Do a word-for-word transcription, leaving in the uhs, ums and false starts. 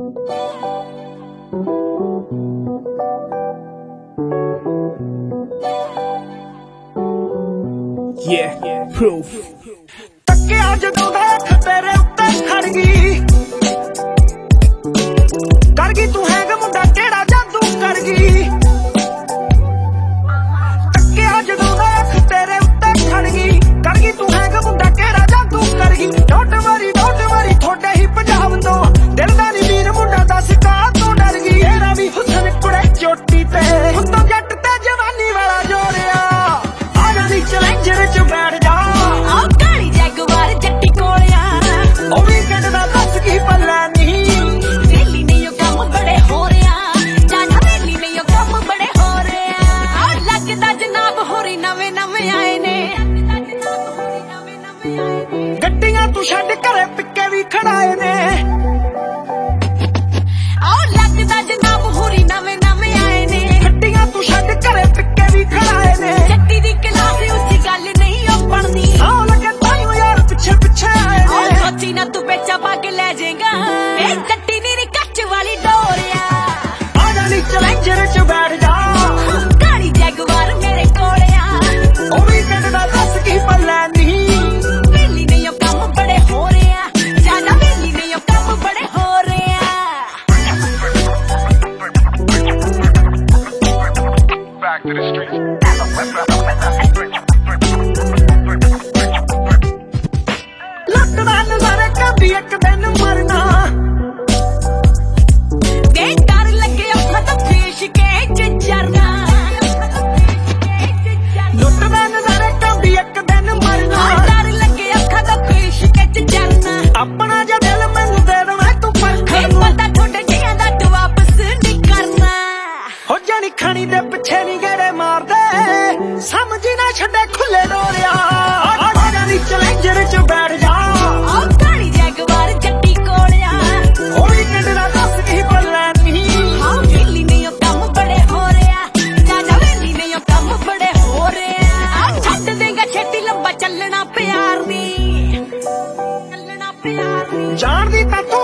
Yeah, proof. तक्किया जदों दा अख तेरे उत्ते खड़ गई कर गई तू हैग मुंडा केड़ा जादू कर गई तक्किया जदों दा अख तेरे उत्ते खड़ गई कर गई तू हैग मुंडा केड़ा जादू कर गई डोंट वरी डोंट वरी थोड़े ही पंजाब तो दिल दा नी वीर मुंडा दस का तू डर गई तेरा भी हुसन कुड़े चोटी ते हुंदा जट ते जवानी वाला जोड़िया आ जानी चैलेंजर च बैठ जा गड्डियां तू छड्ड घरे पिक्के भी खड़ाए ने आओ लगदा जनाब होरी नवे नवे आए ने गड्डियां तू छड्ड घरे पिक्के भी खड़ाए ने जट्टी दी क्लास उच्ची गल नहीं ओ पढ़नी आओ लगे तानू यार पिछे पिछे आए ने ओ सोची ना तू बेचा पा के ले जाएगा ए जट्टी नी कच्च वाली डोरिया आ जानी चैलेंजर च बैठ जा गाड़ी जैगवार मेरे कोले आ ओ भी कहदा दस की पल्ला नहीं to the streets. लुटदा नज़ारे कभी एक दिन मरना दे डर लगे अखा तो पेश के चरना लुटदा नज़ारे कभी एक दिन मरना डर लगे अखा तो पेश के चरना अपना जो दिल मैनू दे देना तू परखण पता थोड़े जियां दा तू वापस नहीं करना हो जानी खानी दे पिछे नहीं समझी ना छड़े खुले डोरिया जानी चैलेंजर च बैठ जा गाड़ी जैगवार जट्टी कोलिया होई कंडरा दस की बल्ला नहीं हां वेली नहीं कम बड़े हो रहा जाजा वेली नहीं कम बड़े हो रहा छੱਡ देगा छेती लंबा चलना प्यार दी चलना प्यार दी जान दी ता